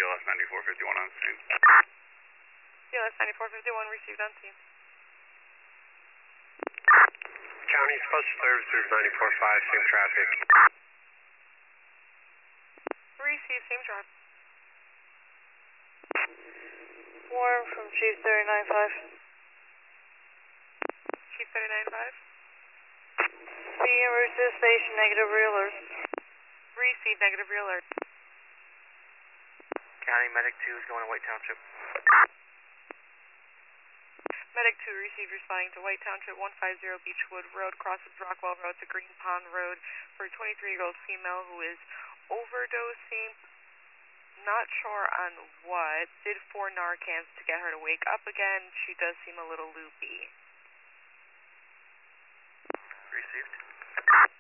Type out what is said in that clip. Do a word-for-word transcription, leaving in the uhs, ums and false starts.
S ninety-four fifty-one on scene. C L S ninety-four fifty-one received on scene. County Special Services ninety-four five, same traffic. Receive, same traffic. Warm from Chief thirty-nine five. Chief thirty-nine five. Being en route to the station, negative re-alert. Receive, negative re-alert. County Medic two is going to White Township. Medic two, receive, responding to White Township, one fifty Beechwood Road, crosses Rockwell Road to Green Pond Road for a twenty-three-year-old female who is overdosing, not sure on what, did four Narcans to get her to wake up again. She does seem a little loopy. Received.